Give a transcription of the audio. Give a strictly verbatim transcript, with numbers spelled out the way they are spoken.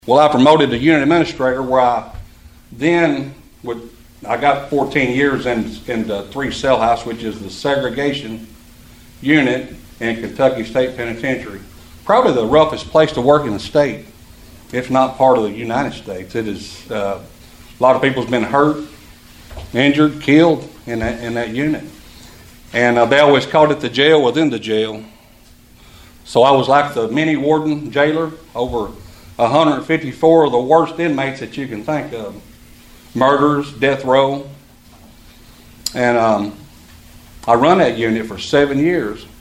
Well, I promoted to unit administrator, where I then would, I got fourteen years in, in the three cell house, which is the segregation unit in Kentucky State Penitentiary. Probably the roughest place to work in the state, if not part of the United States. It is, uh, a lot of people's been hurt, injured, killed in that, in that unit. And uh, they always called it the jail within the jail. So I was like the mini warden jailer over one hundred fifty-four of the worst inmates that you can think of. Murders, death row. And um, I run that unit for seven years.